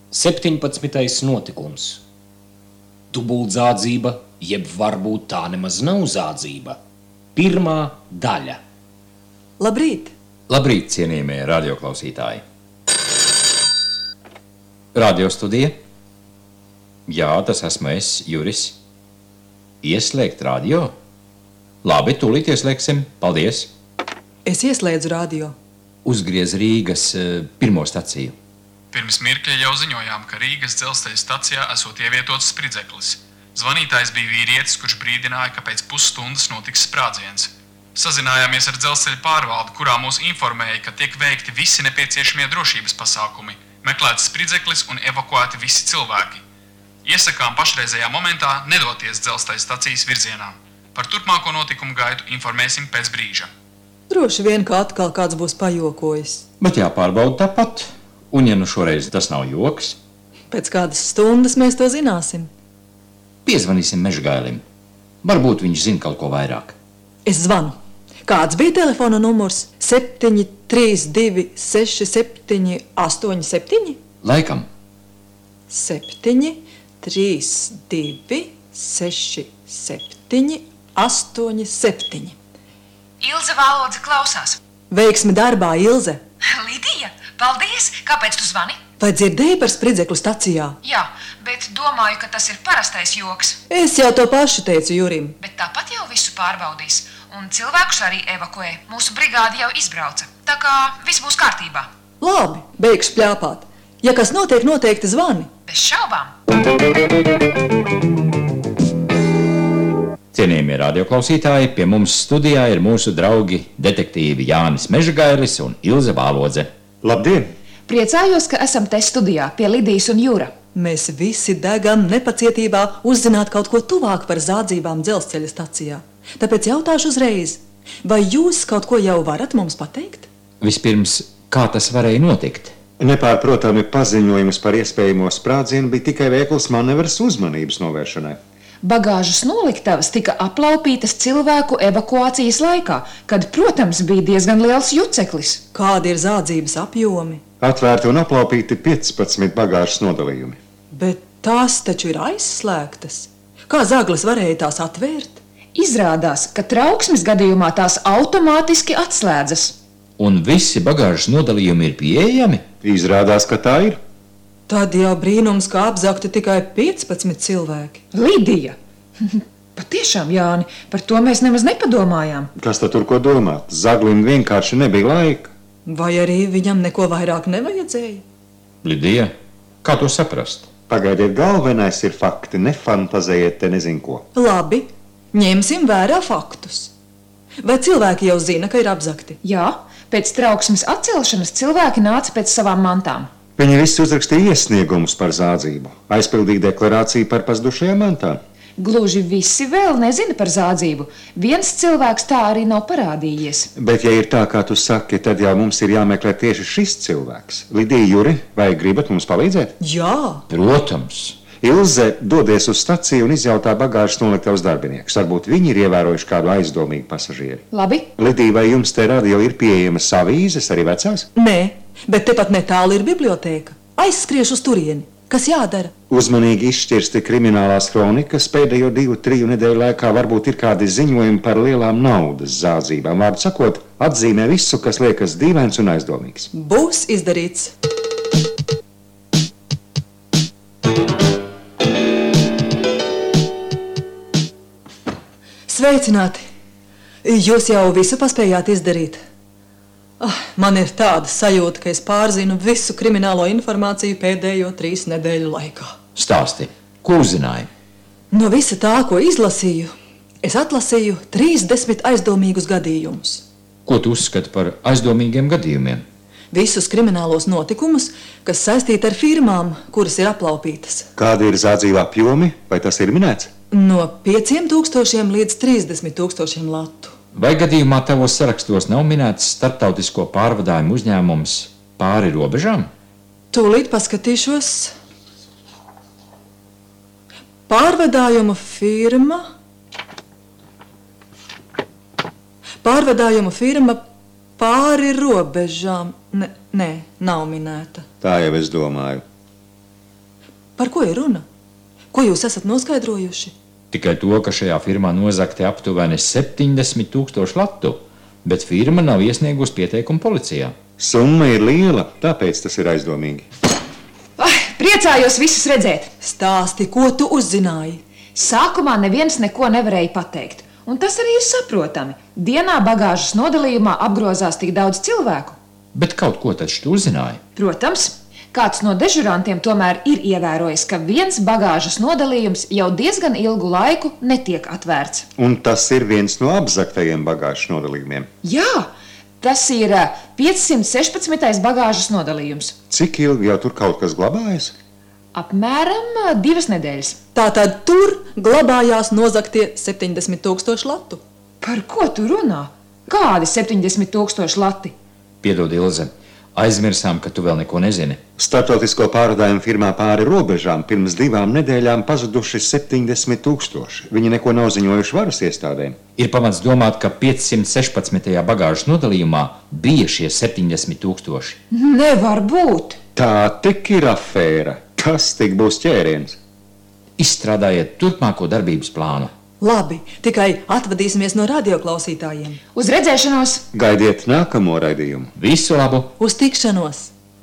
17. notikums. Dubultzādzība, jeb varbūt tā nemaz nav zādzība. Pirmā daļa. Labrīt! Labrīt, cienījamie radioklausītāji! Radiostudija? Jā, tas esmu es, Juris. Ieslēgt radio? Labi, tūlīt ieslēgsim. Paldies! Es ieslēdzu radio. Uzgriez Rīgas pirmo staciju. Pirms mirkļa jau ziņojām, ka Rīgas dzelzceļa stacijā esot ievietots spridzeklis. Zvanītājs bija vīrietis, kurš brīdināja, ka pēc pusstundas notiks sprādziens. Sazinājāmies ar dzelzceļa pārvaldi, kurā mūs informēja, ka tiek veikti visi nepieciešamie drošības pasākumi, meklēts spridzeklis un evakuēti visi cilvēki. Iesakām pašreizējā momentā nedoties dzelzceļa stacijas virzienā. Par turpmāko notikumu gaitu informēsim pēc brīža. Droši vien, ka atkal kāds būs pajokojis. Bet jāpārbauda tāpat. Un ja nu šoreiz tas nav joks, Pēc kādas stundas mēs to zināsim. piezvanīsim Mežgailim. Varbūt viņš zina kaut ko vairāk. Es zvanu. Kāds bija telefona numurs? 732 67 87? Laikam. 732 67 87. Ilze Valodze klausās. Veiksmi darbā, Ilze! Lidija, paldies! Kāpēc tu zvani? Vai dzirdēji par spridzeklu stacijā? Jā, bet domāju, ka tas ir parastais joks. Es jau to pašu teicu Jurim. Bet tāpat jau visu pārbaudīs. Un cilvēkus arī evakuē. Mūsu brigāde jau izbrauca. Tā kā viss būs kārtībā. Labi, beigšu pļāpāt. Ja kas notiek, noteikti zvani. Bez šaubām. Cienījamie radioklausītāji, pie mums studijā ir mūsu draugi detektīvi Jānis Mežgailis un Ilze Valodze. Labdien! Priecājos, ka esam te studijā pie Lidijas un Jūra. Mēs visi degam nepacietībā uzzināt kaut ko tuvāk par zādzībām dzelzceļa stacijā. Tāpēc jautāšu uzreiz, vai jūs kaut ko jau varat mums pateikt? Vispirms, kā tas varēja notikt? Nepārprotami paziņojums par iespējamo sprādzienu bija tikai veikls manevrs uzmanības novēršanai. Bagāžas noliktavas tika aplaupītas cilvēku evakuācijas laikā, kad, protams, bija diezgan liels juceklis. Kādi ir zādzības apjomi? Atvērti un aplaupīti 15 bagāžas nodalījumi. Bet tās taču ir aizslēgtas. Kā zaglis varēja tās atvērt? Izrādās, ka trauksmes gadījumā tās automātiski atslēdzas. Un visi bagāžas nodalījumi ir pieejami? Izrādās, ka tā ir. Tad jau brīnums, ka apzagti tikai 15 cilvēki. Lidija! Patiešām, Jāni, par to mēs nemaz nepadomājām. Kas tad tur ko domāt? Zaglim vienkārši nebija laika. Vai arī viņam neko vairāk nevajadzēja? Lidija, kā to saprast? Pagaidiet, galvenais ir fakti, nefantazējiet te nezinu ko. Labi, ņemsim vērā faktus. Vai cilvēki jau zina, ka ir apzagti? Jā, pēc trauksmes atcelšanas cilvēki nāca pēc savām mantām. Viņi visi uzrakstīja iesniegumus par zādzību, aizpildīja deklarāciju par pazudušajām mantām. Gluži visi vēl nezina par zādzību. Viens cilvēks tā arī nav parādījies. Bet, ja ir tā, kā tu saki, tad jau mums ir jāmeklē tieši šis cilvēks. Lidija, Juri, vai gribat mums palīdzēt? Jā. Protams. Ilze, dodies uz staciju un izjautā bagāžas noliktavas darbiniekus. Varbūt viņi ir ievērojuši kādu aizdomīgu pasažieri. Labi. Lidija, vai jums te radio ir pieejamas avīzes, arī vecās? Nē, bet tepat netālu ir bibliotēka. Aizskriešu uz turieni. Kas jādara? Uzmanīgi izšķirsti kriminālās kronikas. Pēdējo 2-3 nedēļu laikā varbūt ir kādi ziņojumi par lielām naudas zādzībām. Vārdu sakot, atzīmē visu, kas liekas dīvains un aizdomīgs. Būs izdarīts. Sveicināti! Jūs jau visu paspējāt izdarīt. Man ir tāda sajūta, ka es pārzinu visu kriminālo informāciju pēdējo 3 nedēļu laikā. Stāsti, ko uzzināji? No visa tā, ko izlasīju, es atlasīju 30 aizdomīgus gadījumus. Ko tu uzskati par aizdomīgiem gadījumiem? Visus kriminālos notikumus, kas saistīti ar firmām, kuras ir aplaupītas. Kādi ir zādzību apjomi, vai tas ir minēts? No 5000 līdz 30 000 latu. Vai gadījumā tavos sarakstos nav minēts starptautisko pārvadājumu uzņēmums pāri robežām? Tūlīt paskatīšos. Pārvadājumu firma pāri robežām. Nē, nav minēta. Tā jau es domāju. Par ko ir runa? Ko jūs esat noskaidrojuši? Tikai to, ka šajā firmā nozagti aptuveni 70,000 latu, bet firma nav iesniegusi pieteikumu policijā. Summa ir liela, tāpēc tas ir aizdomīgi. Priecājos visus redzēt. Stāsti, ko tu uzzināji? Sākumā neviens neko nevarēja pateikt, un tas arī ir saprotami. Dienā bagāžas nodalījumā apgrozās tik daudz cilvēku. Bet kaut ko taču tu uzzināji. Protams, kāds no dežurantiem tomēr ir ievērojis, ka viens bagāžas nodalījums jau diezgan ilgu laiku netiek atvērts. Un tas ir viens no apzaktajiem bagāžas nodalījumiem. Jā, tas ir 516. bagāžas nodalījums. Cik ilgi jau tur kaut kas glabājas? Apmēram 2 nedēļas. Tātad tur glabājās nozagtie 70,000 latu. Par ko tu runā? Kādi 70,000 lati? Piedod, Ilze, aizmirsām, ka tu vēl neko nezini. Startautisko pārvadājumu firmā pāri robežām pirms 2 nedēļām pazuduši 70,000. Viņi neko nav ziņojuši varas iestādēm. Ir pamats domāt, ka 516. bagāžas nodalījumā bija šie 70,000. Nevar būt. Tā tik ir afēra. Tas tik būs ķēriens. Izstrādājiet turpmāko darbības plānu. Labi, tikai atvadīsimies no radioklausītājiem. Uz redzēšanos! Gaidiet nākamo raidījumu. Visu labu! Uz tikšanos!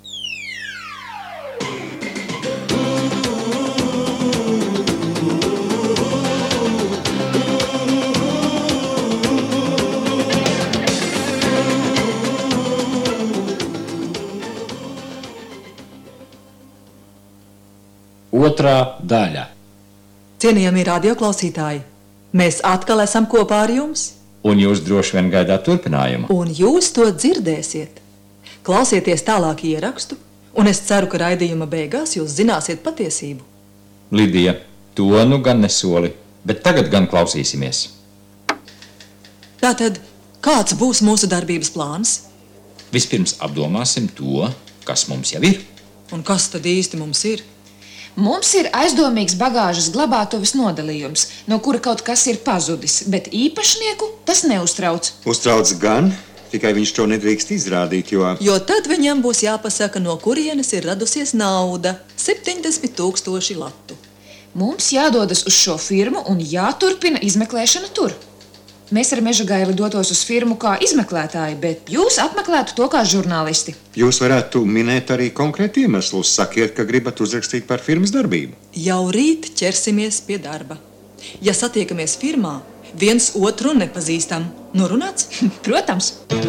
Otrā daļa. Cienījamie radioklausītāji, mēs atkal esam kopā ar jums, Un jūs droši vien gaidāt turpinājumu. un jūs to dzirdēsiet. Klausieties tālāk ierakstu, un es ceru, ka raidījuma beigās jūs zināsiet patiesību. Lidija, to nu gan nesoli, bet tagad gan klausīsimies. Tātad, kāds būs mūsu darbības plāns? Vispirms apdomāsim to, kas mums jau ir. Un kas tad īsti mums ir? Mums ir aizdomīgs bagāžas glabātuves nodalījums, no kura kaut kas ir pazudis, bet īpašnieku tas neuztrauc. Uztrauc gan, tikai viņš to nedrīkst izrādīt, Jo tad viņam būs jāpasaka, no kurienes ir radusies nauda - 70,000 latu. Mums jādodas uz šo firmu un jāturpina izmeklēšana tur. Mēs ar Mežagaili dotos uz firmu kā izmeklētāji, bet jūs apmeklētu to kā žurnālisti. Jūs varētu minēt arī konkrētu iemeslu. Sakiet, ka gribat uzrakstīt par firmas darbību. Jau rīt ķersimies pie darba. Ja satiekamies firmā, viens otru nepazīstam, norunāts? Protams.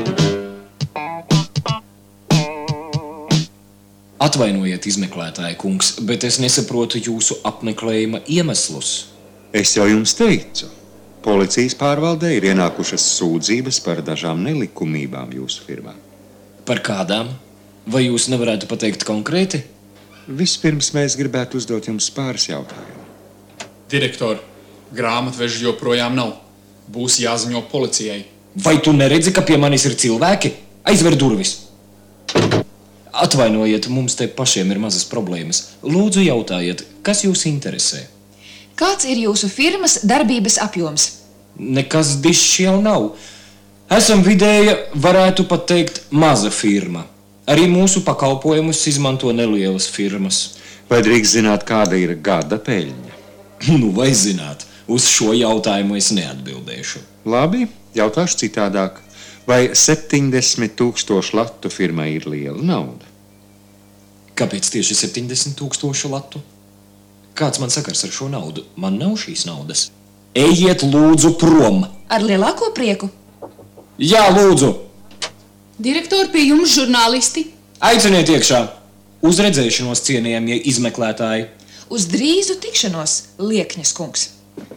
Atvainojiet, izmeklētāja kungs, bet es nesaprotu jūsu apmeklējuma iemeslus. Es jau jums teicu. Policijas pārvaldē ir ienākušas sūdzības par dažām nelikumībām jūsu firmā. Par kādām? Vai jūs nevarētu pateikt konkrēti? Vispirms mēs gribētu uzdot jums pāris jautājumu. Direktor, grāmatveža joprojām nav. Būs jāziņo policijai. Vai tu neredzi, ka pie manis ir cilvēki? Aizver durvis! Atvainojiet, mums te pašiem ir mazas problēmas. Lūdzu, jautājiet, kas jūs interesē? Kāds ir jūsu firmas darbības apjoms? Nekas dišs jau nav. Esam vidēja, varētu pat teikt, maza firma. Arī mūsu pakalpojumus izmanto nelielas firmas. Vai drīkst zināt, kāda ir gada peļņa? Nu, vai zināt, uz šo jautājumu es neatbildēšu. Labi, jautāšu citādāk. Vai 70,000 latu firmai ir liela nauda? Kāpēc tieši 70,000 latu? Kāds man sakars ar šo naudu? Man nav šīs naudas. Ejiet, lūdzu, prom! Ar lielāko prieku. Jā, lūdzu! Direktori, pie jums žurnālisti. Aiciniet iekšā! Uz redzēšanos, cienījamie izmeklētāji! Uz drīzu tikšanos, Liekņas kungs.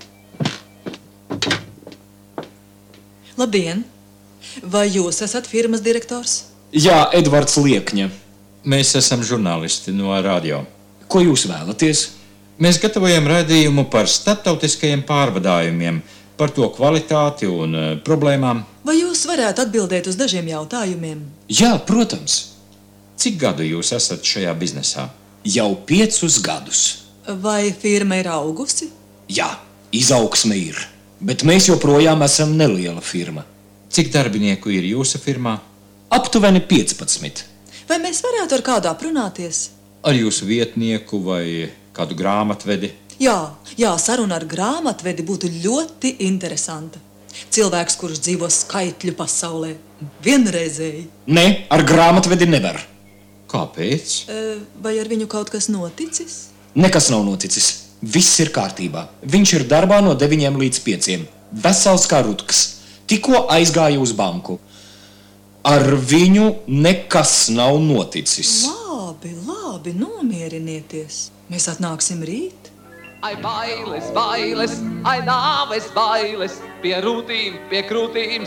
Labdien! Vai jūs esat firmas direktors? Jā, Edvards Liekņa. Mēs esam žurnālisti no radio. Ko jūs vēlaties? Mēs gatavojam raidījumu par starptautiskajiem pārvadājumiem, par to kvalitāti un problēmām. Vai jūs varētu atbildēt uz dažiem jautājumiem? Jā, protams. Cik gadu jūs esat šajā biznesā? Jau 5 gadus. Vai firma ir augusi? Jā, izaugsme ir. Bet mēs joprojām esam neliela firma. Cik darbinieku ir jūsu firmā? Aptuveni 15. Vai mēs varētu ar kādu aprunāties? Ar jūsu vietnieku vai kādu grāmatvedi. Jā, saruna ar grāmatvedi būtu ļoti interesanta. Cilvēks, kurš dzīvo skaitļu pasaulē, vienreizēji. Nē, ar grāmatvedi nevar. Kāpēc? Vai ar viņu kaut kas noticis? Nekas nav noticis. Viss ir kārtībā. Viņš ir darbā no 9 līdz 5. Vesels kā rutks. Tikko aizgāja uz banku. Ar viņu nekas nav noticis. Labi, nomierinieties. Mēs atnāksim rīt. Ai bailes, ai nāves bailes, pie krūtīm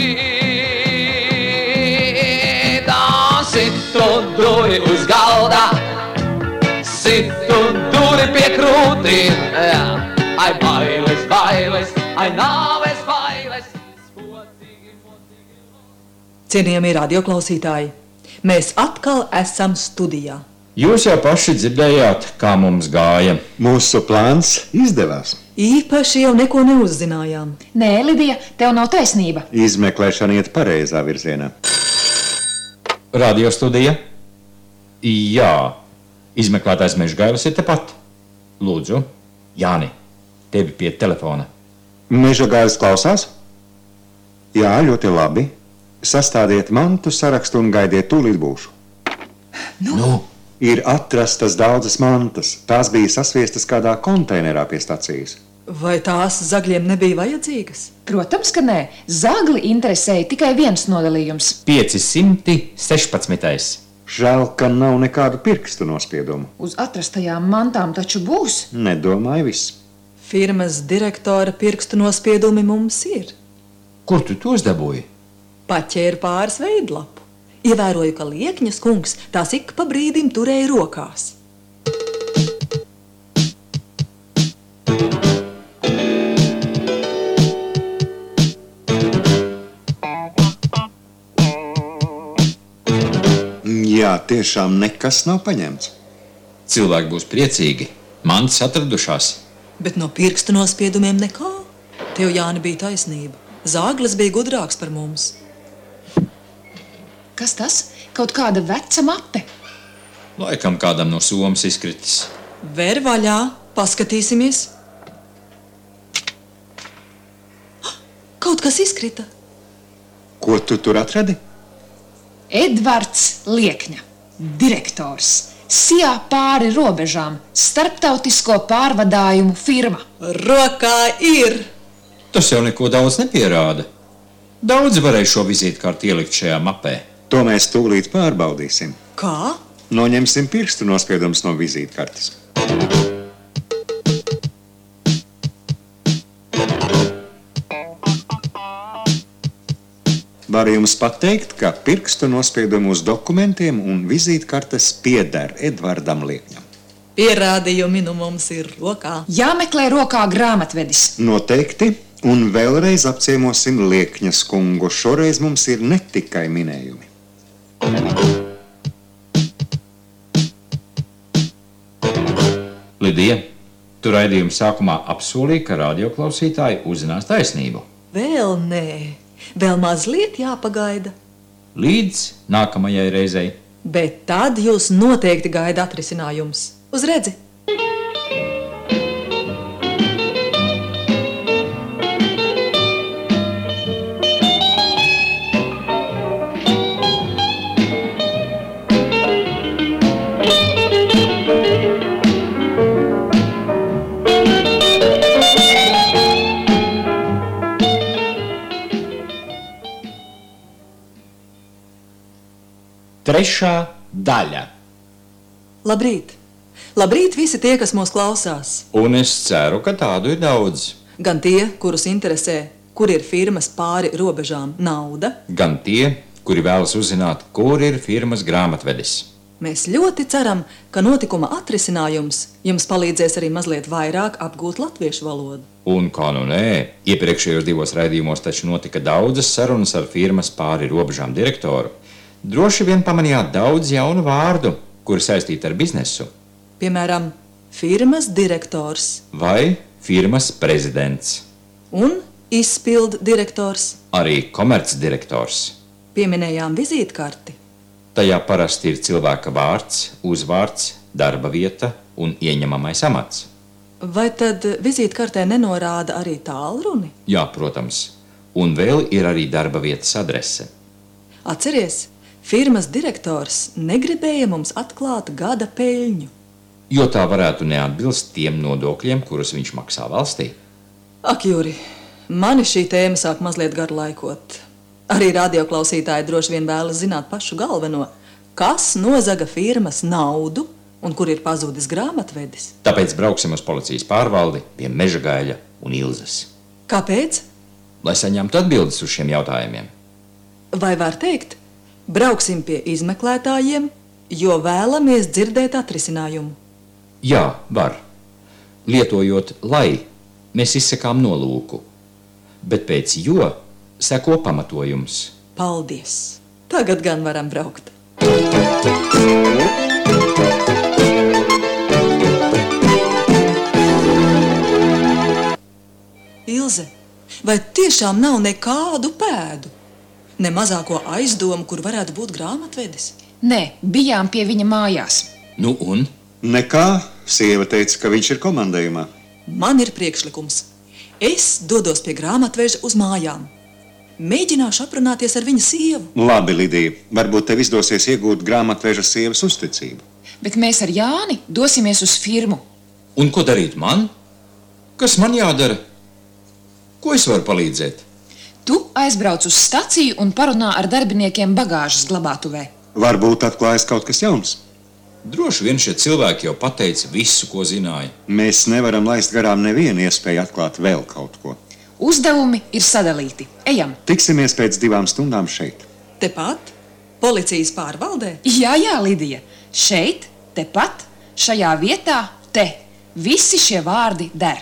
sīdā. Situ duri uz galda, situ duri pie krūtīm. Ai bailes, ai nāves bailes. Cienījamie radioklausītāji, mēs atkal esam studijā. Jūs jau paši dzirdējāt, kā mums gāja. Mūsu plāns izdevās. Īpaši jau neko neuzzinājām. Nē, Lidija, tev nav taisnība. Izmeklēšana iet pareizā virzienā. Radio studija? Jā. Izmeklētājs Mežgailis ir tepat. Lūdzu, Jāni, tevi pie telefona. Mežgailis klausās? Jā, ļoti labi. Sastādiet mantu sarakstu un gaidiet, tūlīt būšu. Nu? Ir atrastas daudzas mantas. Tās bija sasviestas kādā konteinerā pie stacijas. Vai tās zagļiem nebija vajadzīgas? Protams, ka nē. Zagli interesēja tikai viens nodalījums. 516. Žēl, ka nav nekādu pirkstu nospiedumu. Uz atrastajām mantām taču būs. Nedomāju viss. Firmas direktora pirkstu nospiedumi mums ir. Kur tu tos dabūji? Paķēru pāris veidlapu. Ievēroju, ka Liekņas kungs tās ik pa brīdim turēja rokās. Jā, tiešām nekas nav paņemts. Cilvēki būs priecīgi. Mantas atradušās. Bet no pirkstu nospiedumiem nekā. Tev, Jāni, bija taisnība. Zāglis bija gudrāks par mums. Kas tas? Kaut kāda veca mape. Laikam kādam no somas izkritis. Ver vaļā, paskatīsimies. Kaut kas izkrita. Ko tu tur atradi? Edvards Liekņa, direktors. Sijā pāri robežām, starptautisko pārvadājumu firma. Rokā ir! Tas jau neko daudz nepierāda. Daudz varēja šo vizītkarti ielikt šajā mapē. To mēs tūlīt pārbaudīsim. Kā? Noņemsim pirkstu nospiedumus no vizītkartes. Varu jums pateikt, ka pirkstu nospiedumu uz dokumentiem un vizītkartes pieder Edvardam Liekņam. Pierādījumi nu mums ir rokā. Jāmeklē rokā grāmatvedis. Noteikti, un vēlreiz apciemosim Liekņas kungu. Šoreiz mums ir ne tikai minējumi. Lidija, tu raidījuma sākumā apsolīji, ka radioklausītāji uzzinās taisnību. Vēl nē, vēl mazliet jāpagaida. Līdz nākamajai reizei. Bet tad jūs noteikti gaida atrisinājums. Uz redzi! Trešā daļa. Labrīt! Labrīt visi tie, kas mūs klausās. Un es ceru, ka tādu ir daudz. Gan tie, kurus interesē, kur ir firmas pāri robežām nauda. Gan tie, kuri vēlas uzzināt, kur ir firmas grāmatvedis. Mēs ļoti ceram, ka notikuma atrisinājums jums palīdzēs arī mazliet vairāk apgūt latviešu valodu. Un kā nu nē, iepriekšējos 2 raidījumos taču notika daudzas sarunas ar firmas pāri robežām direktoru. Droši vien pamanījāt daudz jaunu vārdu, kuri saistīti ar biznesu. Piemēram, firmas direktors. Vai firmas prezidents. Un izpildu direktors. Arī komercdirektors. Pieminējām vizītkarti. Tajā parasti ir cilvēka vārds, uzvārds, darba vieta, un ieņemamais amats. Vai tad vizītkartē nenorāda arī tālruni? Jā, protams. Un vēl ir arī darba vietas adrese. Atceries, firmas direktors negribēja mums atklāt gada peļņu. Jo tā varētu neatbilst tiem nodokļiem, kurus viņš maksā valstī. Ak, Juri, mani šī tēma sāk mazliet garlaikot. Arī radioklausītāji droši vien vēlas zināt pašu galveno, kas nozaga firmas naudu un kur ir pazudis grāmatvedis. Tāpēc brauksim uz policijas pārvaldi pie Mežagaļa un Ilzes. Kāpēc? Lai saņemtu atbildes uz šiem jautājumiem. Vai var teikt, brauksim pie izmeklētājiem, jo vēlamies dzirdēt atrisinājumu? Jā, var. Lietojot lai, mēs izsakām nolūku. Bet pēc jo seko pamatojums. Paldies! Tagad gan varam braukt. Ilze, vai tiešām nav nekādu pēdu? Ne mazāko aizdomu, kur varētu būt grāmatvedis? Nē, bijām pie viņa mājās. Nu un? Nekā, sieva teica, ka viņš ir komandējumā. Man ir priekšlikums. Es dodos pie grāmatveža uz mājām. Mēģināšu aprunāties ar viņa sievu. Labi, Lidija, varbūt tev izdosies iegūt grāmatveža sievas uzticību. Bet mēs ar Jāni dosimies uz firmu. Un ko darīt man? Kas man jādara? Ko es varu palīdzēt? Tu aizbrauc uz staciju un parunā ar darbiniekiem bagāžas glabātuvē. Varbūt atklājas kaut kas jauns. Droši vien šie cilvēki jau pateica visu, ko zināja. Mēs nevaram laist garām nevienu iespēju atklāt vēl kaut ko. Uzdevumi ir sadalīti. Ejam! Tiksimies pēc 2 stundām šeit. Tepat? Policijas pārvaldē? Jā, Lidija. Šeit, tepat, šajā vietā, te. Visi šie vārdi der.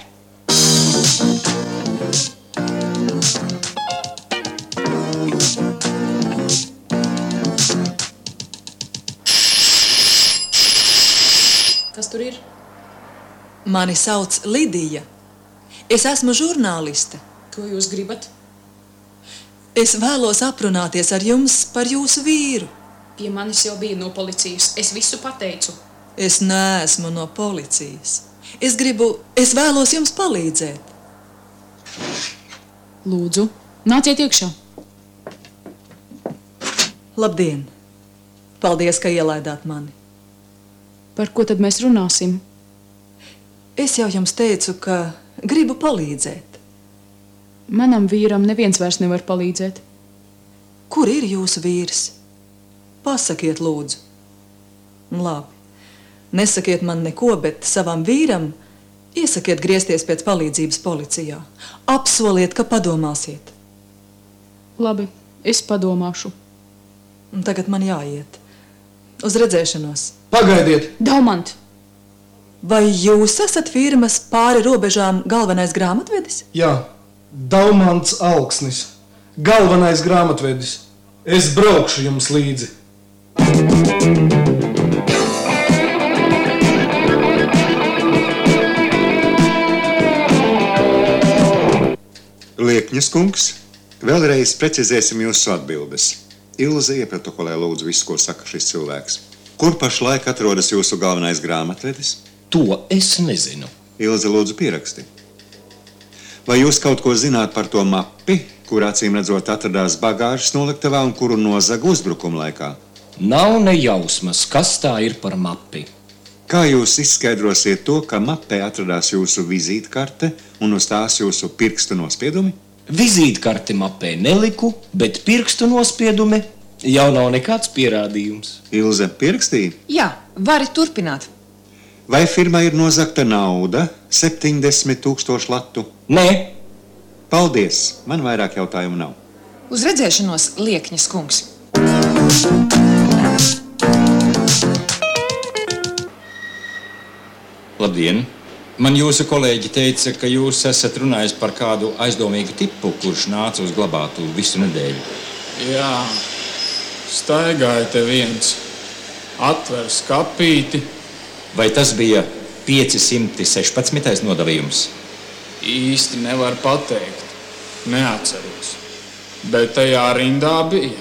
Kas tur ir? Mani sauc Lidija. Es esmu žurnāliste. Ko jūs gribat? Es vēlos aprunāties ar jums par jūsu vīru. Pie manis jau bija no policijas. Es visu pateicu. Es neesmu no policijas. Es vēlos jums palīdzēt. Lūdzu, nāciet iekšā. Labdien! Paldies, ka ielaidāt mani. Par ko tad mēs runāsim? Es jau jums teicu, ka gribu palīdzēt. Manam vīram neviens vairs nevar palīdzēt. Kur ir jūsu vīrs? Pasakiet, lūdzu. Labi. Nesakiet man neko, bet savam vīram iesakiet griezties pēc palīdzības policijā. Apsoliet, ka padomāsiet. Labi, es padomāšu. Un tagad man jāiet. Uz redzēšanos. Pagaidiet! Daumant! Vai jūs esat firmas pāri robežām galvenais grāmatvedis? Jā, Daumants Alksnis. Galvenais grāmatvedis. Es braukšu jums līdzi. Liekņas kungs, vēlreiz precizēsim jūsu atbildes. Ilze ieprotokolē lūdzu visu, ko saka šis cilvēks. Kur pašlaik atrodas jūsu galvenais grāmatvedis? To es nezinu. Ilze, lūdzu pieraksti. Vai jūs kaut ko zināt par to mapi, kur acīm redzot atradās bagāžas noliktavā un kuru nozaga uzbrukuma laikā? Nav ne jausmas, kas tā ir par mapi. Kā jūs izskaidrosiet to, ka mapē atradās jūsu vizītkarte un uz tās jūsu pirkstu nospiedumi? Vizītkarti mapē neliku, bet pirkstu nospiedumi jau nav nekāds pierādījums. Ilze pierakstīja? Jā, vari turpināt. Vai firmā ir nozagta nauda 70 000 latu? Nē. Paldies, man vairāk jautājumu nav. Uz redzēšanos, Liekņas kungs. Labdien! Man jūsu kolēģi teica, ka jūs esat runājis par kādu aizdomīgu tipu, kurš nāca uz glabātu visu nedēļu. Jā, staigāja te viens, atver skapīti. Vai tas bija 516. nodalījums? Īsti nevar pateikt, neatceros, bet tajā rindā bija.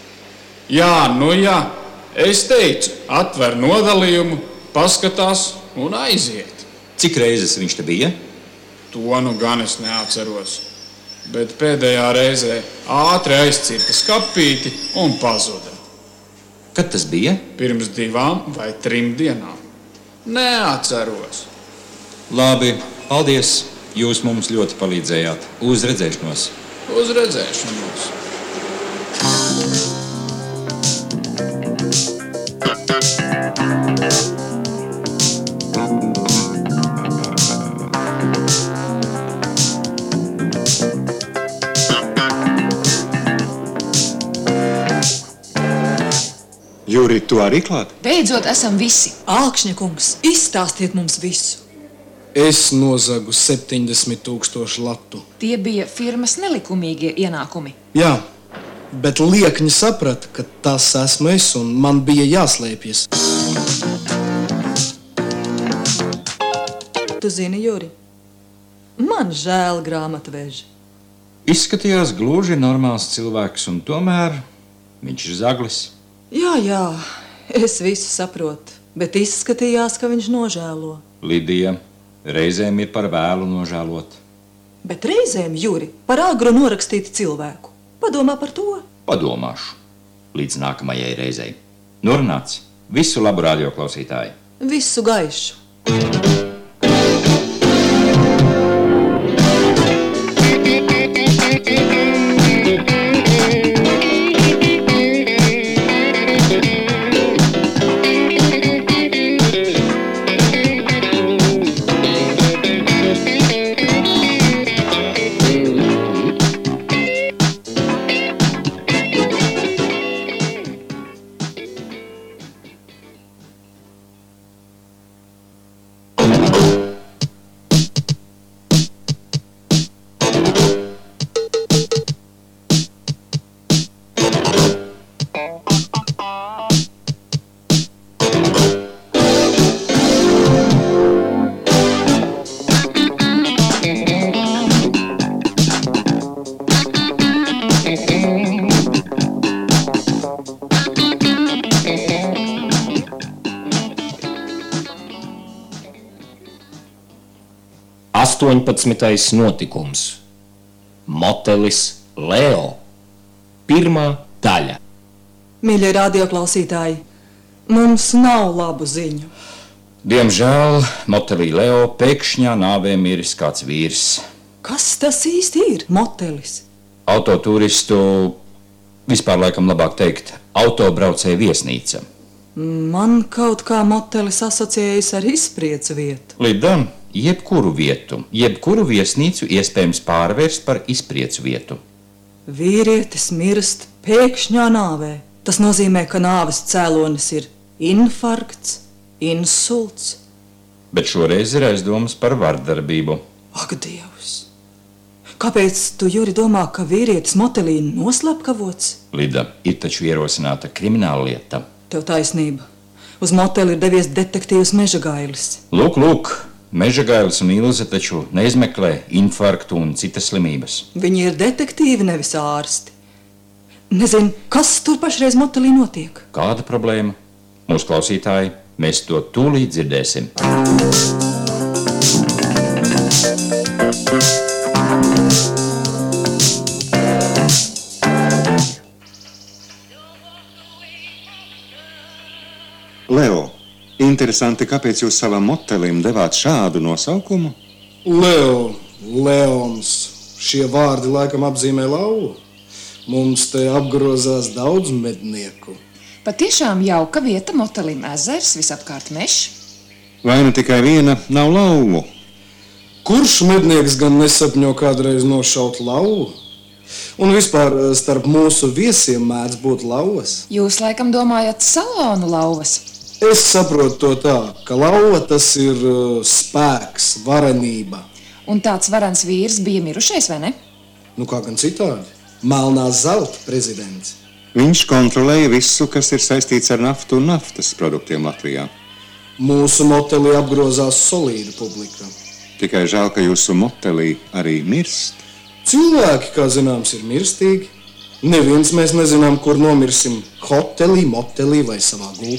Jā, es teicu, atver nodalījumu, paskatās un aiziet. Cik reizes viņš te bija? To nu gan es neatceros. Bet pēdējā reizē ātri aizcirta skapīti un pazuda. Kad tas bija? Pirms 2 vai 3 dienām. Neatceros. Labi, paldies. Jūs mums ļoti palīdzējāt. Uz redzēšanos. Uz redzēšanos. Juri, tu arī klāt? Beidzot, esam visi. Alkšņa kungs, izstāstiet mums visu. Es nozagu 70 000 latu. Tie bija firmas nelikumīgie ienākumi. Jā, bet liekņi saprata, ka tas esmu es un man bija jāslēpjas. Tu zini, Juri, man žēl grāmatveži. Izskatījās gluži normāls cilvēks, un tomēr viņš ir zaglis. Jā, es visu saprotu, bet izskatījās, ka viņš nožēlo. Lidija, reizēm ir par vēlu nožēlot. Bet reizēm, Juri, par agru norakstīt cilvēku. Padomā par to. Padomāšu. Līdz nākamajai reizei. Norunāts. Visu labu radioklausītāji. Visu gaišu. Notikums. Motelis Leo. 1. daļa. Mīļie radioklausītāji, mums nav labu ziņu. Diemžēl motelī Leo pēkšņā nāvē miris kāds vīrs. Kas tas īsti ir, motelis? Autoturistu, vispār laikam labāk teikt, autobraucēju viesnīca. Man kaut kā motelis asociējas ar izpriecu vietu. Lidam, jebkuru vietu, jebkuru viesnīcu iespējams pārvērst par izpriecu vietu. Vīrietis mirst pēkšņā nāvē. Tas nozīmē, ka nāves cēlonis ir infarkts, insults. Bet šoreiz ir aizdomas par vardarbību. Ak, Dievs! Kāpēc tu, Juri, domā, ka vīrietis motelī noslapkavots? Lida, ir taču ierosināta krimināla lieta. Tev taisnība. Uz moteli ir devies detektīvs Mežagailis. Lūk, Mežagailis un Ilze taču neizmeklē infarktu un citas slimības. Viņi ir detektīvi, nevis ārsti. Nezinu, kas tur pašreiz motelī notiek. Kāda problēma? Mūsu klausītāji, mēs to tūlīt dzirdēsim. Leo, interesanti, kāpēc jūs savam motelim devāt šādu nosaukumu? Leo, Leons, šie vārdi laikam apzīmē lauvu. Mums te apgrozās daudz mednieku. Patiešām jauka vieta motelim, ezers, visapkārt mežs. Vai nu tikai viena nav lauvu? Kurš mednieks gan nesapņo kādreiz nošaut lauvu? Un vispār starp mūsu viesiem mēdz būt lauvas. Jūs laikam domājat salonu lauvas? Es saprotu to tā, ka lauva tas ir spēks, varenība. Un tāds varens vīrs bija mirušais, vai ne? Nu kā gan citādi? Melnā zelta prezidents. Viņš kontrolēja visu, kas ir saistīts ar naftu un naftas produktiem Latvijā. Mūsu motelī apgrozās solīda publika. Tikai žēl, ka jūsu motelī arī mirst. Cilvēki, kā zināms, ir mirstīgi. Neviens mēs nezinām, kur nomirsim. Hotelī, motelī vai savā gultā.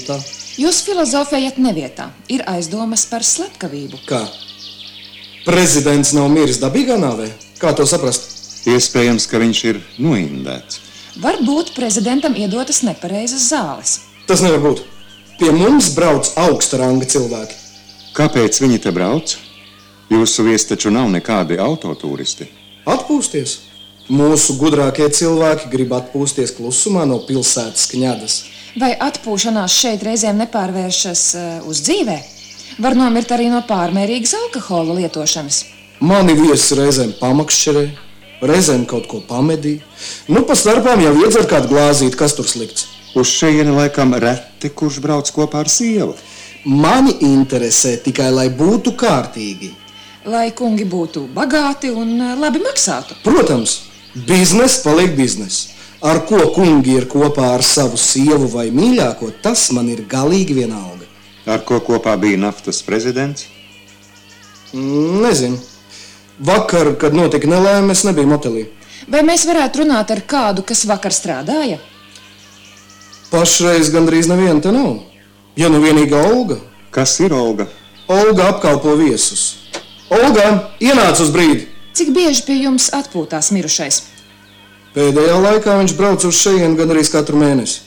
Jūs filozofējat nevietā. Ir aizdomas par slepkavību. Kā? Prezidents nav miris dabīgā nāvē? Kā to saprast? Iespējams, ka viņš ir noindēts. Varbūt prezidentam iedotas nepareizas zāles. Tas nevar būt. Pie mums brauc augsta ranga cilvēki. Kāpēc viņi te brauc? Jūsu viesi taču nav nekādi autotūristi. Atpūsties. Mūsu gudrākie cilvēki grib atpūsties klusumā no pilsētas kņadas. Vai atpūšanās šeit reizēm nepārvēršas uz dzīvē? Var nomirt arī no pārmērīgas alkohola lietošanas. Mani viesi reizēm pamakšķerē, reizēm kaut ko pamedī. Nu, pa starpām jau iedzer kādu glāzīti, kas tur slikts. Uz šejieni laikam reti, kurš brauc kopā ar sievu. Mani interesē tikai, lai būtu kārtīgi. Lai kungi būtu bagāti un labi maksātu. Protams, biznes paliek biznes. Ar ko kungi ir kopā ar savu sievu vai mīļāko, tas man ir galīgi vienalga. Ar ko kopā bija naftas prezidents? Nezinu. Vakar, kad notika nelēme, es nebiju motelī. Vai mēs varētu runāt ar kādu, kas vakar strādāja? Pašreiz gandrīz neviena te nav. Ja nu vienīga Olga. Kas ir Olga? Olga apkalpo viesus. Olga, ienāc uz brīdi. Cik bieži pie jums atpūtās mirušais? Pēdējā laikā viņš brauc uz šejienu gandrīz katru mēnesi.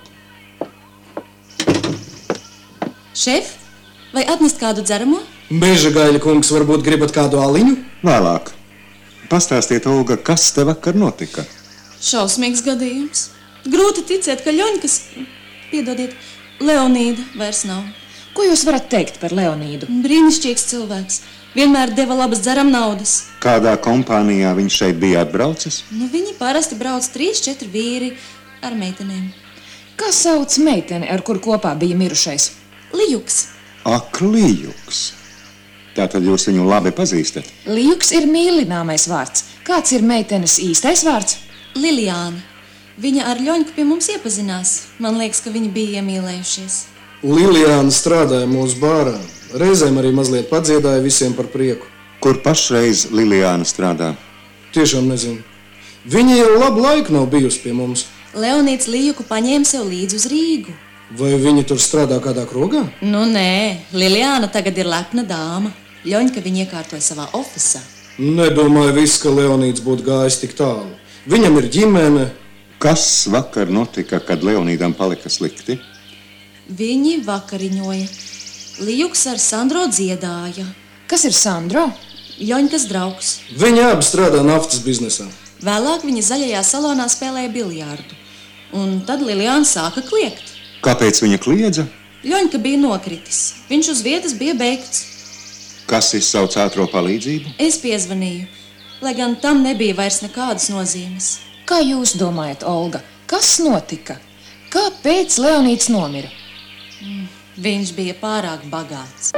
Šef, vai atnest kādu dzeramo? Beža gaļa kungs, varbūt gribat kādu aliņu? Vēlāk. Pastāstiet, Olga, kas te vakar notika? Šausmīgs gadījums. Grūti ticēt, ka Ļoņkas, piedodiet, Leonīda vairs nav. Ko jūs varat teikt par Leonīdu? Brīnišķīgs cilvēks. Vienmēr deva labas dzeram naudas. Kādā kompānijā viņš šeit bija atbraucis? Nu, viņi parasti brauc 3-4 vīri ar meitenēm. Kā sauc meiteni, ar kur kopā bija mirušais? Lijuks. Ak, Lijuks. Tātad jūs viņu labi pazīstat? Lijuks ir mīlināmais vārds. Kāds ir meitenes īstais vārds? Lilijāna. Viņa ar Ļoņku pie mums iepazinās. Man liekas, ka viņi bija iemīlējušies. Lilijāna strādāja mūsu bārā. Reizēm arī mazliet padziedāja visiem par prieku. Kur pašreiz Lilijāna strādā? Tiešām nezinu. Viņa jau labu laiku nav bijusi pie mums. Leonīds Lijuku paņēma sev līdzi uz Rīgu. Vai viņa tur strādā kādā krogā? Nu nē, Lilijāna tagad ir lepna dāma. Ļoņka viņa iekārtoja savā ofisā. Nedomāju viss, ka Leonīds būtu gājis tik tālu. Viņam ir ģimene. Kas vakar notika, kad Leonīdam palika slikti? Viņi vakariņoja. Lijuks ar Sandro dziedāja. Kas ir Sandro? Ļoņkas draugs. Viņi abi strādā naftas biznesā. Vēlāk viņa zaļajā salonā spēlēja biljārdu. Un tad Lilijāna sāka kliegt. Kāpēc viņa kliedza? Ļoņka bija nokritis. Viņš uz vietas bija beigts. Kas izsauc ātro palīdzību? Es piezvanīju, lai gan tam nebija vairs nekādas nozīmes. Kā jūs domājat, Olga, kas notika? Kāpēc Leonīds nomira? Viņš bija pārāk bagāts.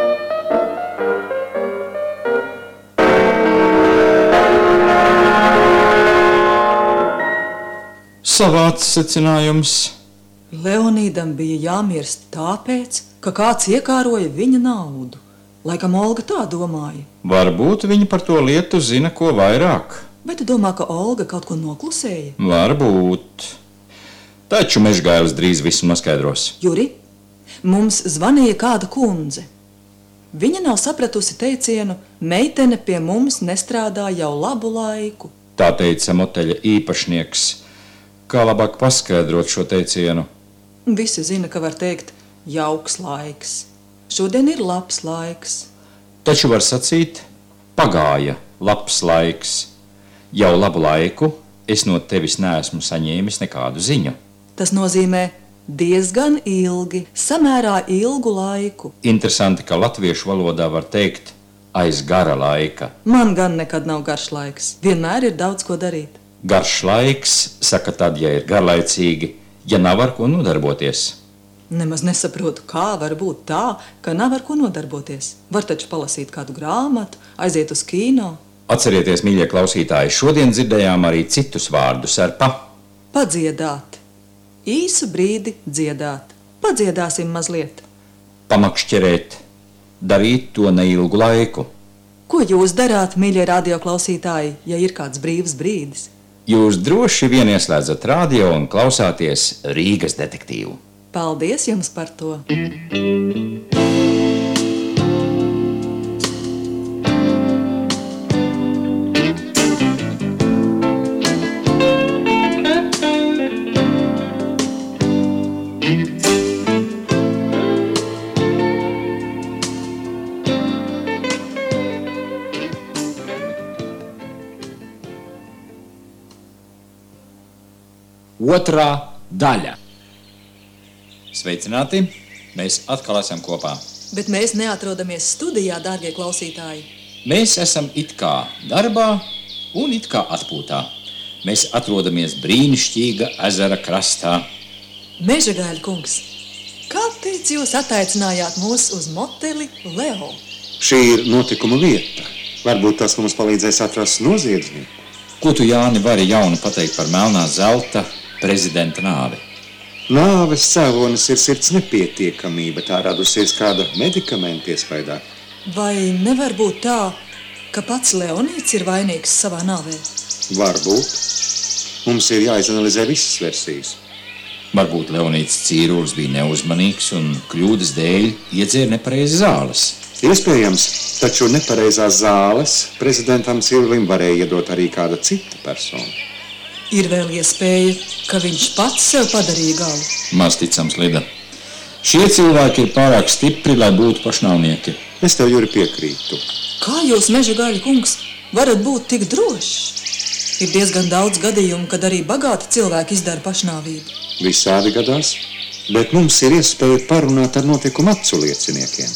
Savāds secinājums. Leonīdam bija jāmirst tāpēc, ka kāds iekāroja viņa naudu. Laikam Olga tā domāja. Varbūt viņa par to lietu zina ko vairāk. Vai tu domā, ka Olga kaut ko noklusēja? Varbūt. Taču Mežgailis drīz visu noskaidros. Juri, mums zvanīja kāda kundze. Viņa nav sapratusi teicienu, meitene pie mums nestrādā jau labu laiku. Tā teica moteļa īpašnieks. Kā labāk paskaidrot šo teicienu? Visi zina, ka var teikt jauks laiks. Šodien ir labs laiks. Taču var sacīt, pagāja labs laiks. Jau labu laiku es no tevis neesmu saņēmis nekādu ziņu. Tas nozīmē diezgan ilgi, samērā ilgu laiku. Interesanti, ka latviešu valodā var teikt aiz gara laika. Man gan nekad nav garš laiks. Vienmēr ir daudz ko darīt. Garš laiks saka tad, ja ir garlaicīgi, ja nav ar ko nodarboties. Nemaz nesaprotu, kā var būt tā, ka nav ar ko nodarboties. Var taču palasīt kādu grāmatu, aiziet uz kino. Atcerieties, mīļie klausītāji, šodien dzirdējām arī citus vārdus ar pa. Padziedāt. Īsu brīdi dziedāt. Padziedāsim mazliet. Pamakšķerēt. Darīt to neilgu laiku. Ko jūs darāt, mīļie radioklausītāji, ja ir kāds brīvs brīdis? Jūs droši vien ieslēdzat radio un klausāties Rīgas detektīvu. Paldies jums par to! Otrā daļa. Sveicināti! Mēs atkal esam kopā. Bet mēs neatrodamies studijā, dārgie klausītāji. Mēs esam it kā darbā un it kā atpūtā. Mēs atrodamies brīnišķīga ezera krastā. Mežagaiļa kungs, kāpēc jūs attaicinājāt mūs uz moteli Leo? Šī ir notikuma vieta. Varbūt tas mums palīdzēs atrast noziedznieku. Ko tu, Jāni, vari jaunu pateikt par melnā zelta prezidenta nāvi? Nāves cēlonis ir sirds nepietiekamība, tā radusies kāda medikamenta iespaidā. Vai nevar būt tā, ka pats Leonīds ir vainīgs savā nāvē? Varbūt. Mums ir jāizanalizē visas versijas. Varbūt Leonīds Cīrulis bija neuzmanīgs un kļūdas dēļ iedzēra nepareizi zāles. Iespējams, taču nepareizās zāles prezidentam Cīrulim varēja iedot arī kāda cita persona. Ir vēl iespēja, ka viņš pats sev padarīja galu. Maz ticams, Lida. Šie cilvēki ir pārāk stipri, lai būtu pašnāvnieki. Es tev, Juri, piekrītu. Kā jūs, Mežagaļa kungs, varat būt tik drošs? Ir diezgan daudz gadījumu, kad arī bagāti cilvēki izdara pašnāvību. Visādi gadās, bet mums ir iespēja parunāt ar notikumu acu lieciniekiem.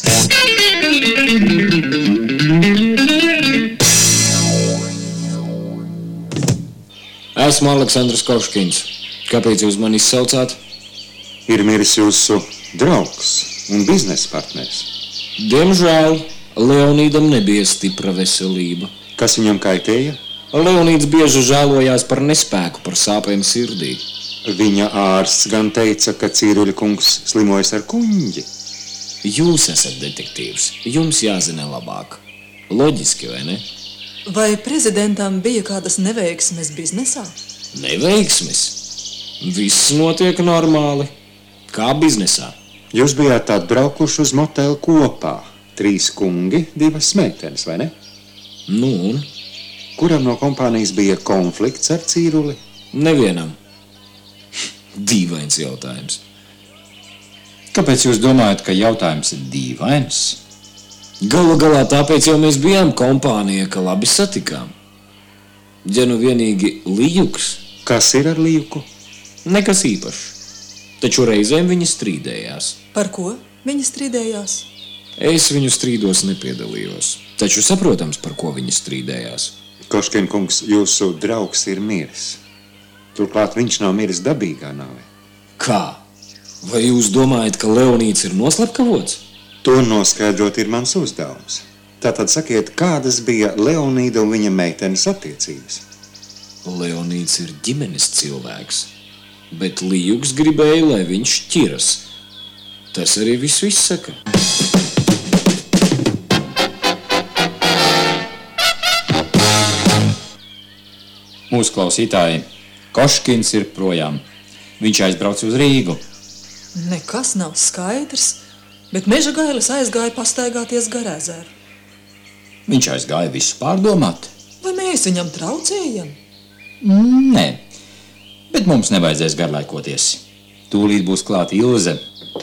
Esmu Aleksandrs Koškins. Kāpēc jūs mani izsaucāt? Ir miris jūsu draugs un biznesa partners. Diemžēl Leonīdam nebija stipra veselība. Kas viņam kaitēja? Leonīds bieži žēlojās par nespēku, par sāpēm sirdī. Viņa ārsts gan teica, ka Cīruļa kungs slimojas ar kuņģi. Jūs esat detektīvs. Jums jāzina labāk. Loģiski, vai ne? Vai prezidentam bija kādas neveiksmes biznesā? Neveiksmes? Viss notiek normāli. Kā biznesā? Jūs bijāt tā braukuši uz motelu kopā. 3 kungi, 2 meitenes, vai ne? Nu un? Kuram no kompānijas bija konflikts ar Cīruli? Nevienam. Dīvains jautājums. Kāpēc jūs domājat, ka jautājums ir dīvains? Galu galā tāpēc jau mēs bijām kompānija, ka labi satikām. Ja nu vienīgi Lijuks. Kas ir ar Lijuku? Nekas īpašs. Taču reizēm viņi strīdējās. Par ko viņi strīdējās? Es viņu strīdos nepiedalījos. Taču saprotams, par ko viņi strīdējās. Koškin kungs, jūsu draugs ir miris. Turklāt viņš nav miris dabīgā nāvē. Kā? Vai jūs domājat, ka Leonīds ir noslepkavots? To noskaidrot ir mans uzdevums. Tātad sakiet, kādas bija Leonīda un viņa meitenes attiecības? Leonīds ir ģimenes cilvēks, bet Lijuks gribēja, lai viņš ķiras. Tas arī visu izsaka. Mūsu klausītāji, Koškins ir projām. Viņš aizbrauc uz Rīgu. Nekas nav skaidrs, bet Mežagailis aizgāja pastaigāties gar ezeru. Viņš aizgāja visu pārdomāt. Vai mēs viņam traucējam? Nē, bet mums nevajadzēs garlaikoties. Tūlīt būs klāt Ilze.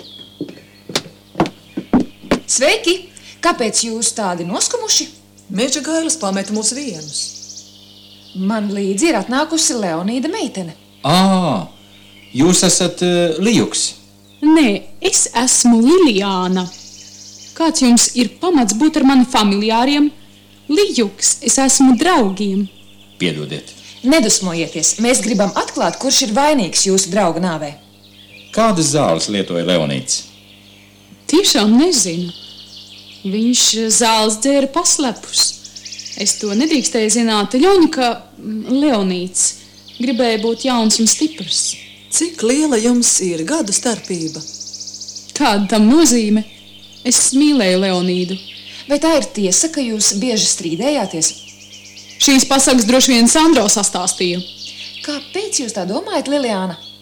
Sveiki! Kāpēc jūs tādi noskumuši? Mežagailis pameta mūs vienus. Man līdzi ir atnākusi Leonīda meitene. Jūs esat Lijuks? Nē, es esmu Liljāna. Kāds jums ir pamats būt ar mani familiāriem? Lijuks, es esmu draugiem. Piedodiet. Nedusmojieties, mēs gribam atklāt, kurš ir vainīgs jūsu drauga nāvē. Kādas zāles lietoja Leonīds? Tiešām nezinu. Viņš zāles dzēra paslepus. Es to nedrīkstēju zināt. Ļoņa, Leonīds gribēja būt jauns un stiprs. Cik liela jums ir gadu starpība? Kāda tam nozīme? Es mīlēju Leonīdu. Vai tā ir tiesa, ka jūs bieži strīdējāties? Šīs pasakas droši vien Sandro sastāstīja. Kāpēc jūs tā domājat, Liljāna?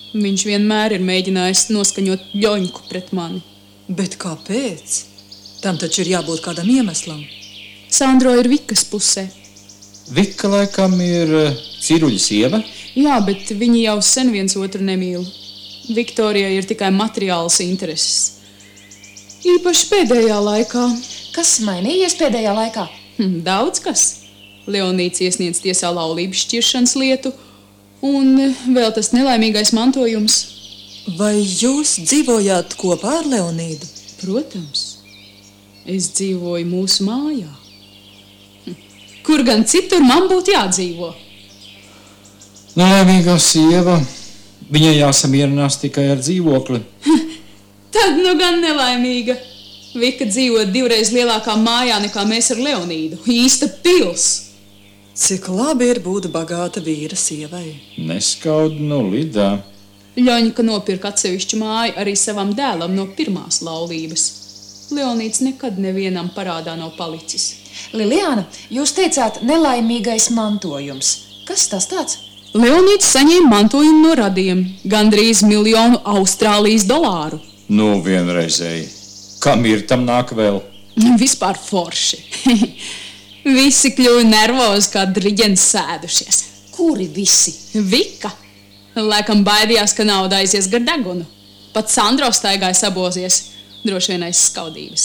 Viņš vienmēr ir mēģinājis noskaņot Ļoņku pret mani. Bet kāpēc? Tam taču ir jābūt kādam iemeslam. Sandro ir Vikas pusē. Vika laikam ir Ciruļa sieva? Jā, bet viņi jau sen viens otru nemīl. Viktorijai ir tikai materiāls intereses. Īpaši pēdējā laikā. Kas mainījies pēdējā laikā? Daudz kas. Leonīds iesniedz tiesā laulības šķiršanas lietu, un vēl tas nelaimīgais mantojums. Vai jūs dzīvojāt kopā ar Leonīdu? Protams. Es dzīvoju mūsu mājā. Kur gan citur man būtu jādzīvo? Nelaimīgā sieva. Viņai jāsamierinās tikai ar dzīvokli. Tad nu gan nelaimīga. Vika dzīvo 2 reizes lielākā mājā nekā mēs ar Leonīdu. Īsta pils. Cik labi ir būt bagāta vīra sievai. Neskaud no Lidā. Ļoņka nopirka atsevišķu māju arī savam dēlam no pirmās laulības. Leonīds nekad nevienam parādā nav palicis. Liliāna, jūs teicāt nelaimīgais mantojums. Kas tas tāds? Leonīds saņēma mantojumu no radiem, gandrīz 1 miljonu Austrālijas dolāru. Nu, vienreizēji. Kam ir tam nāk vēl? Vispār forši. Visi kļuva nervozi, kā driģens sēdušies. Kuri visi? Vika. Laikam baidījās, ka nauda aizies gar degunu. Pat Sandro staigāja sabozies, droši vien aiz skaudības.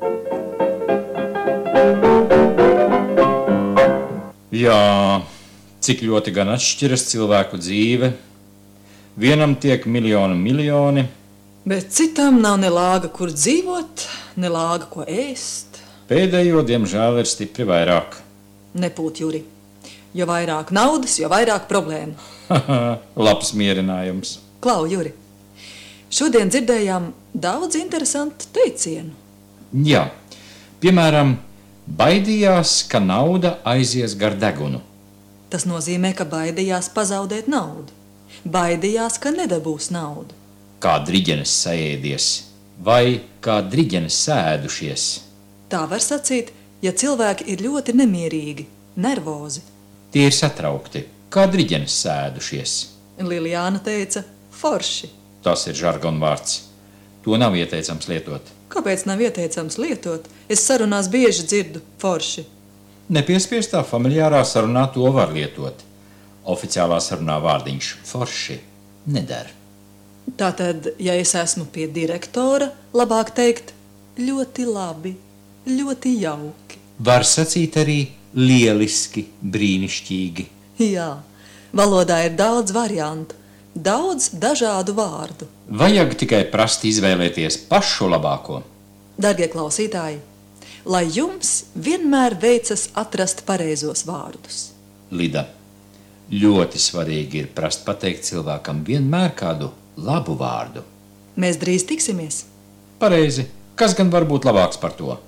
Jā, cik ļoti gan atšķiras cilvēku dzīve. Vienam tiek miljoni. Bet citam nav ne lāga, kur dzīvot, ne lāga, ko ēst. Pēdējo, diemžēl, ir stipri vairāk. Nepūt, Juri. Jo vairāk naudas, jo vairāk problēmu. Labs mierinājums. Klau, Juri, šodien dzirdējām daudz interesantu teicienu. Jā, piemēram, baidījās, ka nauda aizies gar degunu. Tas nozīmē, ka baidījās pazaudēt naudu. Baidījās, ka nedabūs naudu. Kā driģenes saēdies, vai kā driģenes sēdušies. Tā var sacīt, ja cilvēki ir ļoti nemierīgi, nervozi. Tie ir satraukti, kā driģenes sēdušies. Liliāna teica, forši. Tas ir žargonvārds. To nav ieteicams lietot. Kāpēc nav ieteicams lietot? Es sarunās bieži dzirdu forši. Nepiespiestā familiārā sarunā to var lietot. Oficiālā sarunā vārdiņš forši neder. Tātad, ja es esmu pie direktora, labāk teikt ļoti labi, ļoti jauki. Var sacīt arī lieliski, brīnišķīgi. Jā, valodā ir daudz variantu, daudz dažādu vārdu. Vajag tikai prast izvēlēties pašu labāko. Dargie klausītāji, lai jums vienmēr veicas atrast pareizos vārdus. Lida, ļoti svarīgi ir prast pateikt cilvēkam vienmēr kādu labu vārdu. Mēs drīz tiksimies. Pareizi. Kas gan var būt labāks par to?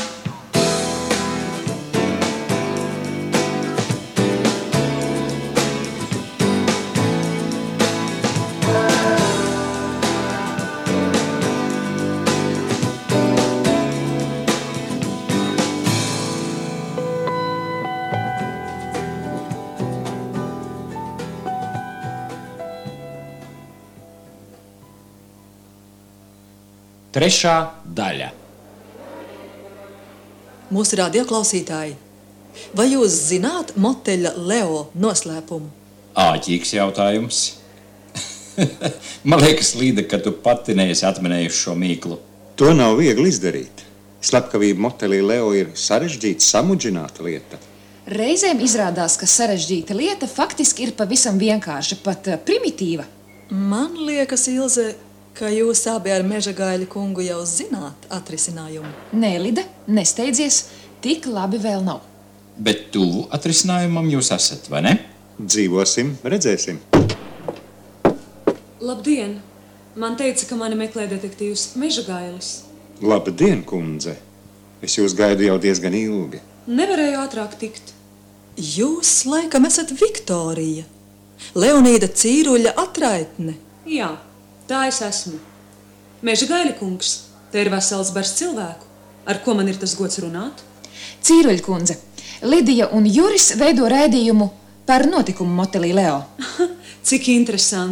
Trešā daļa. Mūsu radioklausītāji, vai jūs zināt moteļa Leo noslēpumu? Āķīgs jautājums. Man liekas, Līda, ka tu pati neesi atminējuši šo mīklu. To nav viegli izdarīt. Slepkavība motelī Leo ir sarežģīta, samudžināta lieta. Reizēm izrādās, ka sarežģīta lieta faktiski ir pavisam vienkārša, pat primitīva. Man liekas, Ilze, ka jūs abi ar Mežagaiļa kungu jau zināt atrisinājumu. Nē, Lida, nesteidzies, tik labi vēl nav. Bet tuvu atrisinājumam jūs esat, vai ne? Dzīvosim, redzēsim. Labdien! Man teica, ka mani meklē detektīvs Mežagailis. Labdien, kundze! Es jūs gaidu jau diezgan ilgi. Nevarēju ātrāk tikt. Jūs laikam esat Viktorija, Leonīda Cīruļa atraitne. Jā. Tā es esmu. Mežagaiļa kungs, te ir vesels bars cilvēku. Ar ko man ir tas gods runāt? Cīruļa kundze, Lidija un Juris veido raidījumu par notikumu motelī Leo. Cik interesanti.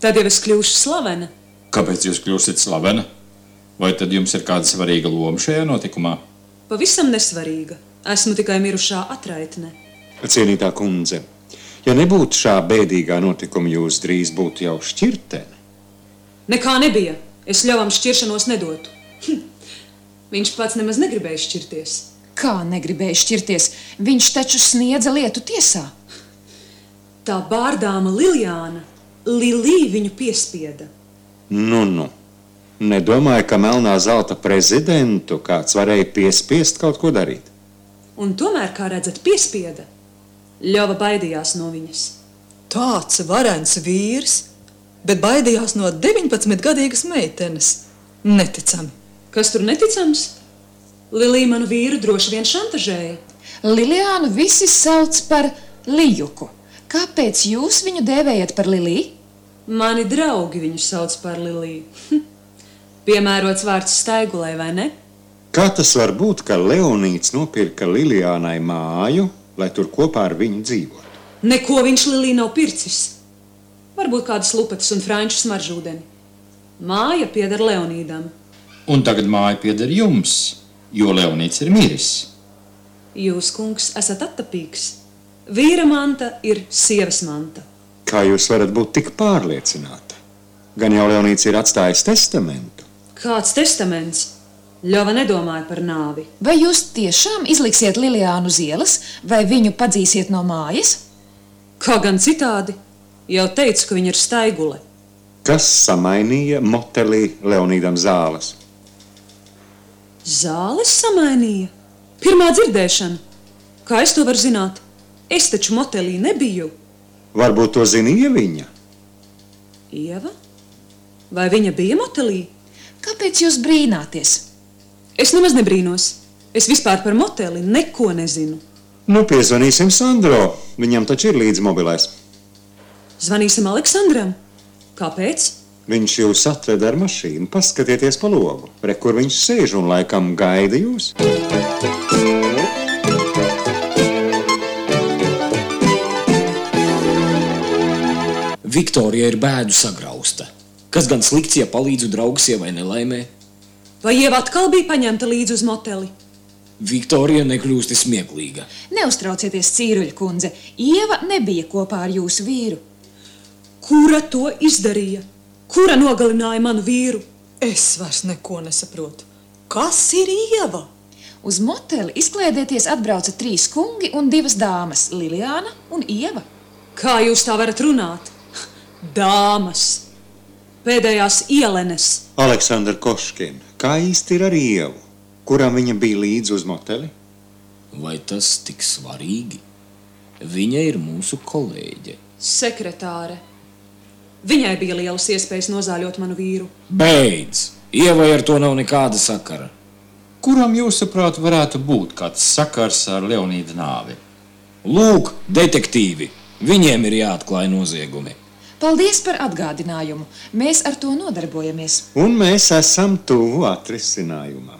Tad jau es kļūšu slavena. Kāpēc jūs kļūsiet slavena? Vai tad jums ir kāda svarīga loma šajā notikumā? Pavisam nesvarīga. Esmu tikai mirušā atraitne. Cienītā kundze, ja nebūtu šā bēdīgā notikuma, jūs drīz būtu jau šķirtene. Nekā nebija. Es Ļovam šķiršanos nedotu. Viņš pats nemaz negribēja šķirties. Kā negribēja šķirties? Viņš taču sniedza lietu tiesā. Tā bārdāma Liljāna, Lilī viņu piespieda. Nu. Nedomāju, ka melnā zelta prezidentu kāds varēja piespiest kaut ko darīt. Un tomēr, kā redzat, piespieda. Ļova baidījās no viņas. Tāds varens vīrs, bet baidījās no 19-gadīgas meitenes. Neticami. Kas tur neticams? Lilī manu vīru droši vien šantažēja. Liljānu visi sauc par Lijuku. Kāpēc jūs viņu dēvējat par Lilī? Mani draugi viņu sauc par Lilī. Piemērots vārds Staigulai, vai ne? Kā tas var būt, ka Leonīds nopirka Liljānai māju, lai tur kopā ar viņu dzīvotu? Neko viņš Lilī nav pircis. Varbūt kādas lupatas un franču smaržūdeni. Māja pieder Leonīdam. Un tagad māja pieder jums, jo Leonīds ir miris. Jūs, kungs, esat attapīgs. Vīra manta ir sievas manta. Kā jūs varat būt tik pārliecināta? Gan jau Leonīds ir atstājis testamentu. Kāds testaments? Ļova nedomāja par nāvi. Vai jūs tiešām izliksiet Liljānu uz ielas, vai viņu padzīsiet no mājas? Kā gan citādi? Jau teicu, ka viņa ir Staigule. Kas samainīja motelī Leonīdam zāles? Zāles samainīja? Pirmā dzirdēšana. Kā es to varu zināt? Es taču motelī nebiju. Varbūt to zina Ieviņa? Ieva? Vai viņa bija motelī? Kāpēc jūs brīnāties? Es nemaz nebrīnos. Es vispār par moteli neko nezinu. Nu, piezvanīsim Sandro. Viņam taču ir līdz mobilais. Zvanīsim Aleksandram. Kāpēc? Viņš jūs atveda ar mašīnu. Paskatieties pa logu. Re, kur viņš sēž un laikam gaida jūs. Viktorija ir bēdu sagrausta. Kas gan slikts, ja palīdzu draugu sievai nelaimē? Vai Ieva atkal bija paņemta līdzi uz moteli? Viktorija nekļūst smieklīga. Neuztraucieties, Cīruļa kundze. Ieva nebija kopā ar jūsu vīru. Kura to izdarīja? Kura nogalināja manu vīru? Es vairs neko nesaprotu. Kas ir Ieva? Uz moteli izklēdēties atbrauca 3 kungi un 2 dāmas – Liljāna un Ieva. Kā jūs tā varat runāt? Dāmas! Pēdējās ielenes. Aleksandra Koškina, kā īsti ir ar Ievu? Kuram viņa bija līdzi uz moteli? Vai tas tik svarīgi? Viņa ir mūsu kolēģe. Sekretāre. Viņai bija lielas iespējas nozāļot manu vīru. Beidz! Ievai ar to nav nekāda sakara. Kuram jūsuprāt varētu būt kāds sakars ar Leonīda nāvi? Lūk, detektīvi! Viņiem ir jāatklāj noziegumi. Paldies par atgādinājumu. Mēs ar to nodarbojamies. Un mēs esam tuvu atrisinājumam.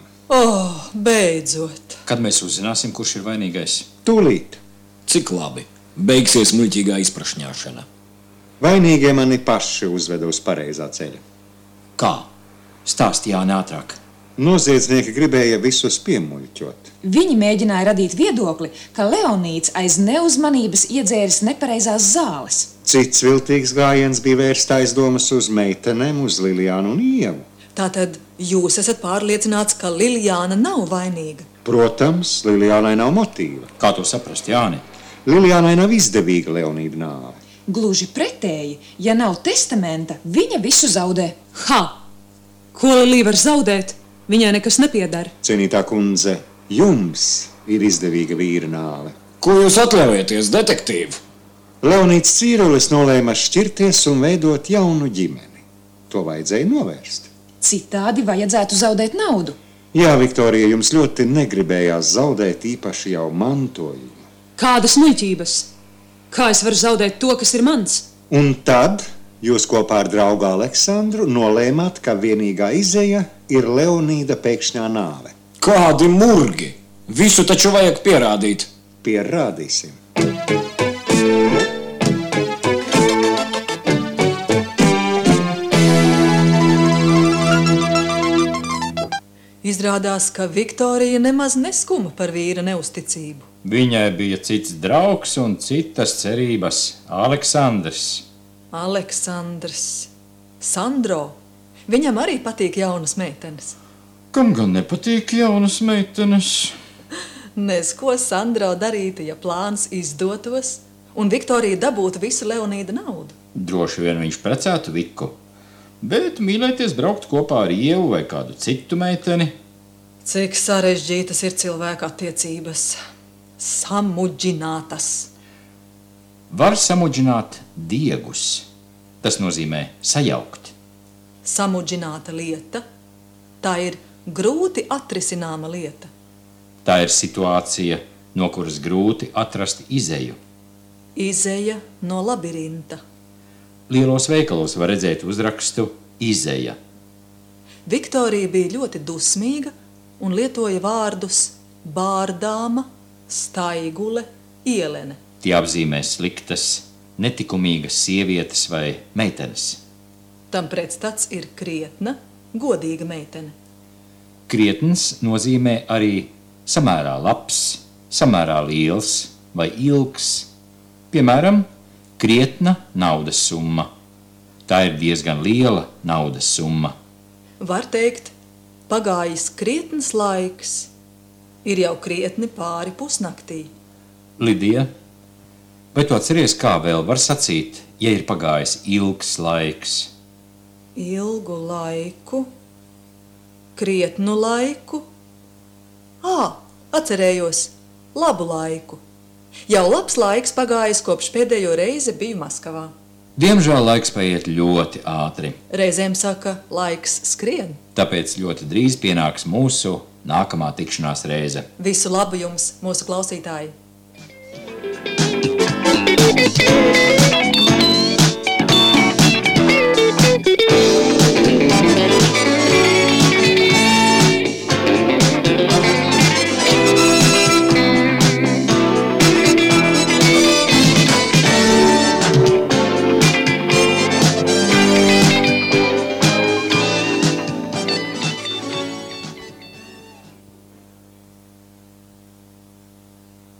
Beidzot. Kad mēs uzzināsim, kurš ir vainīgais? Tūlīt. Cik labi. Beigsies muļķīgā izprašņāšana. Vainīgie mani paši uzveda uz pareizā ceļa. Kā? Stāst Jāni ātrāk. Noziedznieki gribēja visus piemuļķot. Viņi mēģināja radīt viedokli, ka Leonīds aiz neuzmanības iedzēris nepareizās zāles. Cits viltīgs gājiens bija vērst aizdomas uz meitenēm, uz Liljānu un Ievu. Tātad jūs esat pārliecināts, ka Liljāna nav vainīga? Protams, Liljānai nav motīva. Kā to saprast, Jāni? Liljānai nav izdevīga Leonīda nāve. Gluži pretēji, ja nav testamenta, viņa visu zaudē. Ha! Ko Lilī var zaudēt? Viņai nekas nepiedara. Cienītā kundze, jums ir izdevīga vīra nāve. Ko jūs atļaujaties, detektīvi? Leonīds Cīrulis nolēma šķirties un veidot jaunu ģimeni. To vajadzēja novērst. Citādi vajadzētu zaudēt naudu. Jā, Viktorija, jums ļoti negribējās zaudēt īpaši jau mantojumu. Kādas muļķības? Kā es varu zaudēt to, kas ir mans? Un tad jūs kopā ar draugu Aleksandru nolēmāt, ka vienīgā izeja ir Leonīda pēkšņā nāve. Kādi murgi! Visu taču vajag pierādīt. Pierādīsim. Izrādās, ka Viktorija nemaz neskuma par vīra neusticību. Viņai bija cits draugs un citas cerības - Aleksandrs. Aleksandrs, Sandro. Viņam arī patīk jaunas meitenes. Kam gan nepatīk jaunas meitenes? Nez ko Sandro darītu, ja plāns izdotos un Viktorija dabūtu visu Leonīda naudu. Droši vien viņš precētu Viku, bet mīlēties braukt kopā ar Ievu vai kādu citu meiteni. Cik sarežģītas ir cilvēka attiecības. Samudžinātas. Var samudžināt diegus. Tas nozīmē sajaukt. Samudžināta lieta. Tā ir grūti atrisināma lieta. Tā ir situācija, no kuras grūti atrast izeju. Izeja no labirinta. Lielos veikalos var redzēt uzrakstu izeja. Viktorija bija ļoti dusmīga un lietoja vārdus bārdāma, staigule, ielene. Tie apzīmē sliktas, netikumīgas sievietes vai meitenes. Tam pretstats ir krietna, godīga meitene. Krietns nozīmē arī samērā labs, samērā liels vai ilgs. Piemēram, krietna naudas summa. Tā ir diezgan liela naudas summa. Var teikt, pagājis krietns laiks, ir jau krietni pāri pusnaktī. Lidija, vai tu atceries, kā vēl var sacīt, ja ir pagājis ilgs laiks? Ilgu laiku, krietnu laiku. Atcerējos, labu laiku. Jau labs laiks pagājis, kopš pēdējo reizi biju Maskavā. Diemžēl laiks paiet ļoti ātri. Reizēm saka, laiks skrien. Tāpēc ļoti drīz pienāks mūsu nākamā tikšanās reize. Visu labu jums, mūsu klausītāji!